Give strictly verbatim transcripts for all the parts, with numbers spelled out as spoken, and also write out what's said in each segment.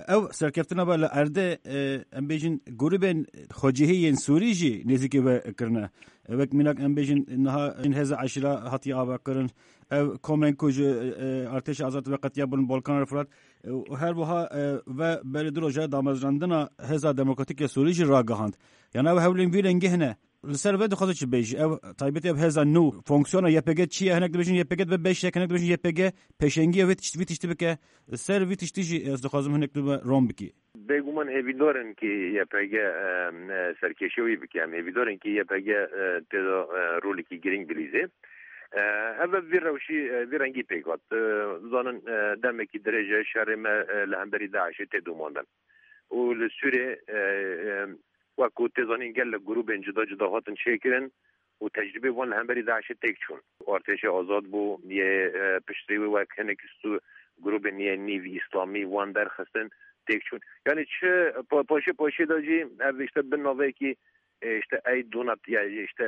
او سرکفتنا با لارده ام بیجن گروبن خجیهی سوریجی نزدیکی و کرنه وقت منک ام بیجن نها این هزا عشرة هاتی آب کرن او کامرن کوج ارتش آزاد و قطعیابون بالکان رفرات و هر وها و بلدروجه دامزراندنا هزا دموکراتیک سوریجی راگهاند یعنی او هولین ویرنگه هنه لسر ود خاطر چی بیج او تایبتی اب هزا نو فونکسیون یپگه چیه هنک دبیجن یپگه به بیش هنک دبیجن یپگه پشنگی و تشت ویتشت بکه سر ویتشتیجی از دخوازم هنک دب روم بکی بگومان هیویدارن که یپگه سرکشی بکه هم هیویدارن که یپگه تدا رولی کی گرینگ بلیزه هذا في روشي في رنجي بيقات ظنن دمك درجة شرم لهمبري داعش تدوماندن والسوري وكو تظنين قال لك جروب جدا جدا هاتن شكرن وتجربة وان لهمبري داعش تكشون ارتش آزاد بو يه پشتری و کنکستو جروب نیه نیوی اسلامی وان در خستن تکشون یعنی چه پاشه پاشه داجی اشته بناوه کی اشته ای دونات یا اشته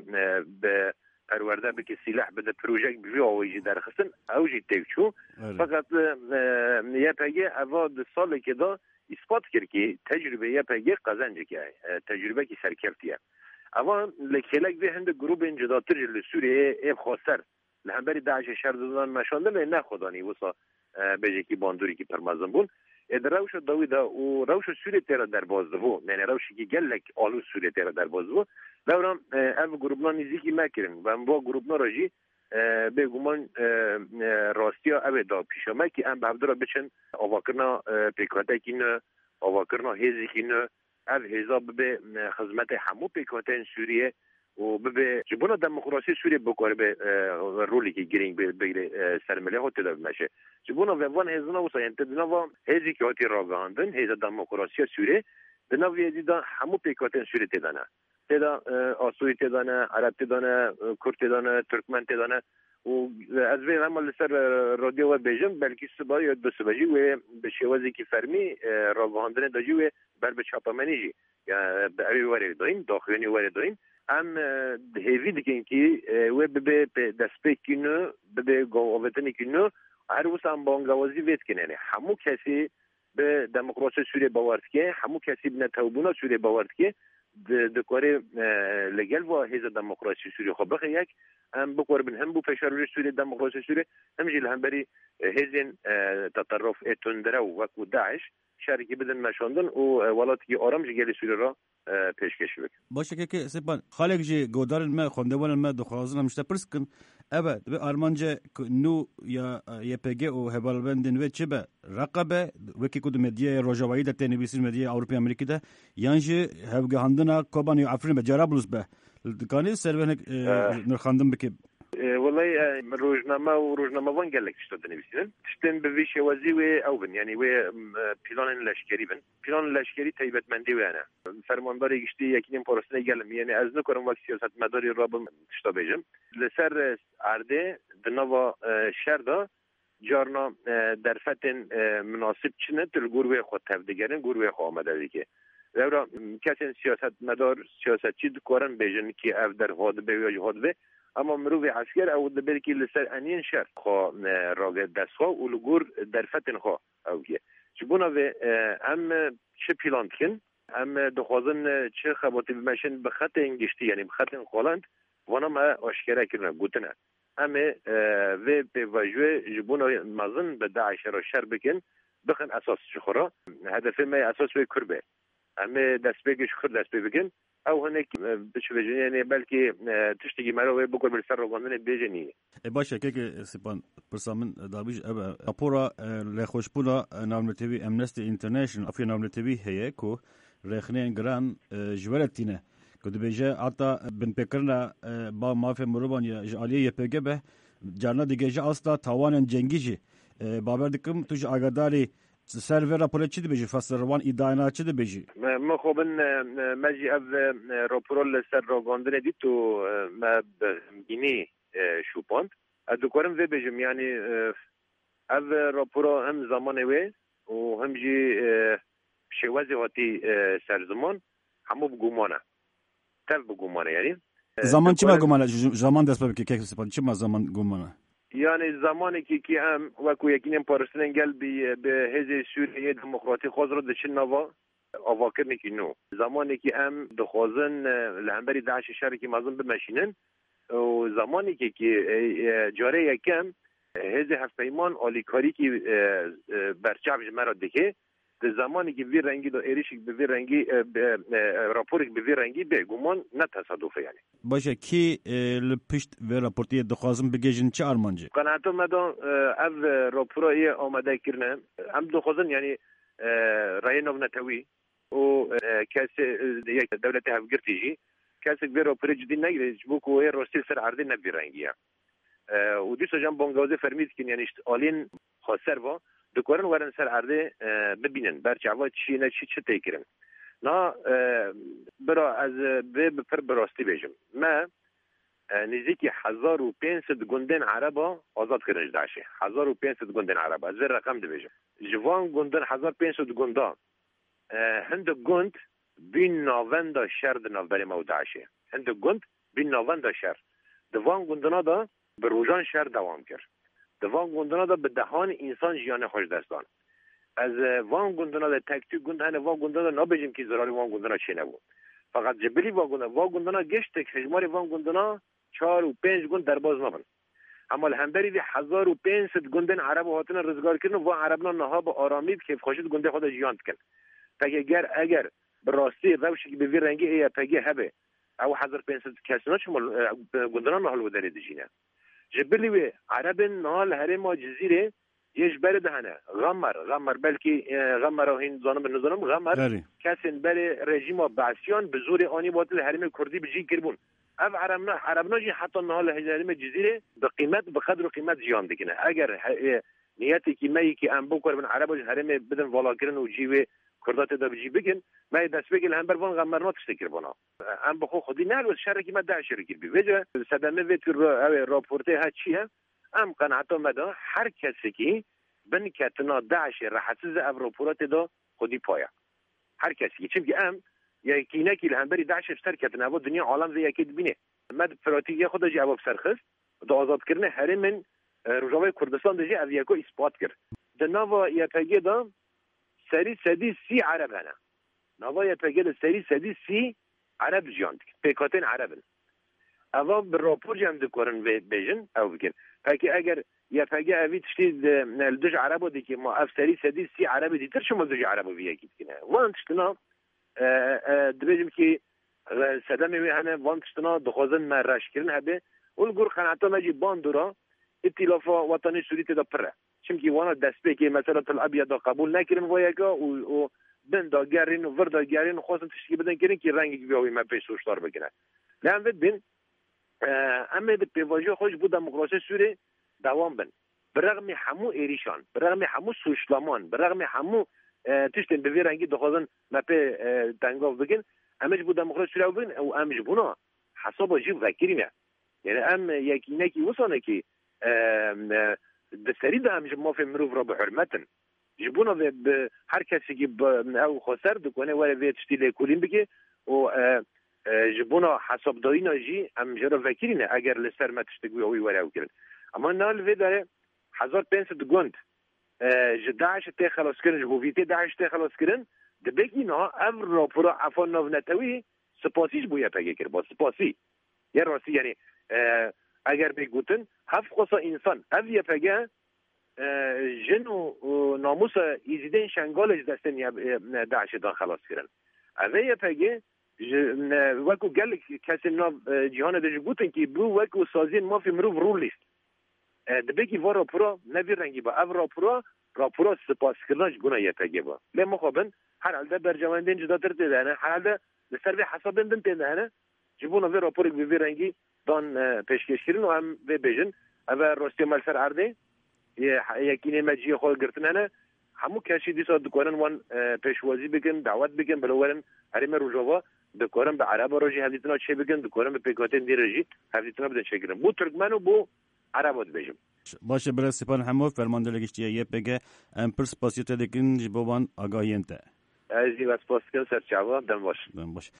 به پرورده بکه سلاح بده پروژه بجی آویجی در خستن اوجی تکشو فقط یه پگه اوا ده سال که دا اثبات کرد که تجربه یه پگه قزنجه که تجربه که سرکفتیه اما لکهلک به هند گروب انجداتر جل سوریه ایب خواستر لهمبری داعش شردادان مشانده لی نخودانی وصا بجه کی باندوری کی پرمازن بون اد روش داویدا و روش سوریه تیرا در بازده بو یعنی روشی که گلک آلو سوریه تیرا در بازده بو لورام او گروبنا نزیکی مکرن و با گروبنا راجی به گمان راستیا او دا پیشامه که ام بهدارا بچن آواکرنا پیکاته کی نه آواکرنا هیزی کی نه او حزاب به خدمت همو پیکاتن سوریه و به جبونا دموکراسی سوریه بکاره به رولی که گرینگ بگیره سرمله ها تداوی میشه جبونا وان هزنا و ساینت دنا و هزی که هاتی راگاندن هز دموکراسی سوریه دنا و یزیدا همو پیکاتن سوریه تدانه تدا آسوی تدانه عرب تدانه کرد تدانه ترکمن تدانه و از وی هم لسر رادیو و بیجم بلکی صبح یا دو صبحی و به شوازی که فرمی راگاندن داجی و بر به چاپامنیجی یا به اوی وارد داین داخلینی وارد داین ام هیوی دیگه که و به به دسپیکینو به گاوتنی کینو هر وسام بانگوازی وید کنه همو کسی به دموکراسی سوریه باورد که همو کسی به توبونا سوریه باورد که د کاری لگل و هیز دموکراسی سوریه خو بخه یک ام بکور بن هم بو فشار سوریه دموکراسی سوریه هم جیل هم بری هیزن تطرف اتندره و داعش شرکی بدن نشاندن و ولاتی آرام جگلی سوریه را پیشکش بک باشه که که سپان خالق جی گودار ما خوندوان ما دخوازن مشته پرسکن ابد به آلمانجا نو یا یپگه او هبالبندن و چه به رقبه وکی کدوم مدیه روجاوایی ده تنویسین مدیه اروپی امریکی ده یانجی هفگه هندنا کوبانی افرین به جرابلوس به کانی سرونه نرخاندم بکی والله روزنامه و روزنامه وان قال لك شتو تنويسين تشتن بفيش وزي و او بن يعني و بلان لشکری بن بلان لشکری تایبت مندی و انا فرمانداری گشتی یکین پروسه گلم يعني از نکرم وقت سیاست مداری رابم شتو بجم لسر عرده دنوا شردا جارنا در فتن مناسب چنه تل گروه خود تفدگرن گروه خو آمده دیگه لورا کسین سیاست مدار سیاست چی دکارن بجن که اف در هاد به یا هاد به اما مروی عسكر او دبر کی لسر انین شر خو راگ دسخو و لگور در فتن خو او کی چبونا و ام چه پلان کن ام دخوازن چه خباتی بمشن به خط انگشتی یعنی به خط خالند وانا ما آشکره کرنه گوتنه ام و به وجه جبونا مزن به داعش را شر بکن بخن اساس شخورا هدف ما اساس به کربه ام دست بگش خود دست بگن او هنک بچوجنی یعنی بلکه تشتگی مرا بکر بر سر روگاندن بیجنی باشه که که سپان پرسامن دابیج اب اپورا لخوشپولا نامنتوی امنستی اینترنشنال افی نامنتوی هیه کو رخنه گران جولتینه کد بیجه حتی بن پکرنا با مافی مروبان یا جالیه یپگه به جانا دیگه اصلا توان جنگیجی بابر دکم توش آگاداری سرور راپور چی بیجی فصل روان ایداینا چی بیجی ما خوبن مجی اف راپور سر راگاندن دی تو ما بینی شوپاند ادوکارم و بیجم یعنی اف راپور هم زمان وی و هم جی شوازی هاتی سرزمان همو بگومانه تف بگومانه یعنی زمان چی ما گومانه زمان دست بکی که سپان چی ما زمان گومانه یعنی زمانی که که هم وکو یکینیم پارستن گل به حزب سوریه دموکراتی خود رو دچین نوا آواکر نکی نو زمانی که هم دخوازن لهنبری داعش شرکی مازن بمشینن و زمانی که که جاره یکم حزب هفپیمان آلیکاری که برچاو جمعه دکه در زمانی که وی رنگی دو ایریشی به وی رنگی راپوری به وی رنگی به گمان نه تصادفه یعنی باشه کی لپشت و راپورتی دخوازم بگیجن چه آرمانجه قناعتو مدام او راپورای آماده کرنه هم دخوازن یعنی رای نو نتوی و کسی یک دولت هفگرتی جی کسی به راپوری جدی نگیره بو که راستی سر عرضی نبی رنگیه و دیسا جان بانگازه فرمید که یعنی آلین خاصر و دکورن ورن سر عرضه ببینن برچه عواد چی نه چی چه تیکرن نا برا از به بپر براستی بیجم ما نزدیکی هزار و پینصد گندن عربا آزاد کردنش داعشه هزار و پینصد گندن عربا از رقم ده بیجم جوان گندن هزار و پینصد گندا هند گند بین ناوند شرد نوبری مو داعشه هند گند بین ناوند شرد دوان گندنا دا به روزان شرد دوام کرد دوان گندنا دا به دهان انسان جیان خوش دستان از وان گندنا دا تکتی گند هنه وان گندنا دا نبیجیم که زراری وان گندنا چه نبود فقط جبلی وان گندنا وان گندنا گشت که هجمار وان گندنا چهار و پنج گند در باز نبن اما الهمبری وی هزار و پینصد گندن عرب و هاتن رزگار کردن و عربنا نها با آرامید که خوشید گنده خود جیان کن پگه اگر اگر براستی روشی که به وی رنگی ای پگه هبه او هزار و پینصد کسینا چه گندنا نهال و داره دیجینه جبلی وی عرب نهال هرم جزیره یش برد هنه غمر غمر بلکه غمر و هین زانم نزانم غمر کسین بر رژیم بعثیان به زور آنی باطل حریم کردی بجی کربون او عربنا عربنا جی حتی نهال حریم جزیره به قیمت به قدر و قیمت زیان دیکنه اگر نیتی که می که ام بو کربن عرب حریم بدن والا کرن و جیو کردات دا بجی بگن می دست بگل هم بر وان غمر نات تشکر بنا ام بخو خودی نه شر کی مد شر کی بی وجه صدمه وت راپورته ها چیه ام قناعتم مدا هر کسی که بن کتنا داعش رحسز او راپورات دا خودی پایا هر کسی چون که ام یکی نه کی هم بری داعش اشتر کتنا و دنیا عالم و یکی بینه مد پراتیک خود جواب سرخص دا آزاد کردن هر من روجاوی کردستان دجی از یکو اثبات کرد د نوا یتگی دا سری سدی سی عرب هنه نوا یتگی دا سری سدی سی عرب جاند پیکاتین عربن اوا به راپور جمع دکورن بیجن او بکن پاکی اگر یتگی اوی تشتی دوش عربو دی که ما اف سری سدی سی عرب دیتر شما دوش عربو بی یکی کنه وان تشتنا دبیجم که صدمی وی هنه وان تشتنا دخوازن مرش کرن هبه اول گر خنعتا مجی باندورا ائتلاف وطنی سوری تدا پره چونکی وانا دست به که مثلا تل ابیض قبول نکردن وایگا و بن دا گرین و وردا گرین خواستن تشکی بدن کردن که رنگی بیاوی من پیش سوشتار بکنه لهم بد بین اما به پیواجی خوش بود دموکراسی سوری دوام بن برغم همو ایریشان برغم همو سوشلامان برغم همو تشتن به وی رنگی دخوازن مپی دنگاف بگن امش بود دموکراسی سوری بگن او امش بونا حساب جیب وکرینه یعنی ام یکی نکی وصانه که دستری ده همش ما في مروف را بحرمتن جبونا به هر کسی که او خسر دکنه ولی ویت شتیل کولین بگه و جبونا حساب دایی ناجی هم جرا وکرینه اگر لسر ما تشتگوی اوی ولی او کرن اما نال وی داره هزار پینصد گند جداعش تی خلاص کرن جبوویتی داعش تی خلاص کرن ده بگی نه ام راپورا عفان نو نتوی سپاسیش بویا پگه کر با سپاسی یه راستی یعنی اگر بگوتن هفت خصا انسان او یه پگه جن و ناموس ایزیدن شنگالش دستن داعش دان خلاص کرن او یه پگه وکو گل کسی نا جهان دجی گوتن که بو وکو سازین ما فی مروف رول لیست دبکی و راپورا نوی رنگی با او راپورا راپورا سپاس کردنش گناه یه پگه با لی مخابن هر حالده برجواندین جدا تر تیده هنه هر حالده لسر بی حسابین دن تیده هنه جبونا وی راپوری بی رنگی دان پیشکش کردن و هم به بیجن او راستی ملسر عرده یکی مجی خود گرتن هنه همو کشی دیسا دکارن وان پیشوازی بگن دعوت بگن بلوورن حریم روجاوا دکارن به عرب راجی حدیثنا چه بگن دکارن به پیکاتین دی راجی حدیثنا بدن چه گرن بو ترکمن و بو عربات بیجم باشه برای سپان همو فرمانده لگشتیه یه بگه ام پرس پاسیوته دکن جبوان آگاهین تا ازی واسه پاسکن سرچاوا دم باش دم باش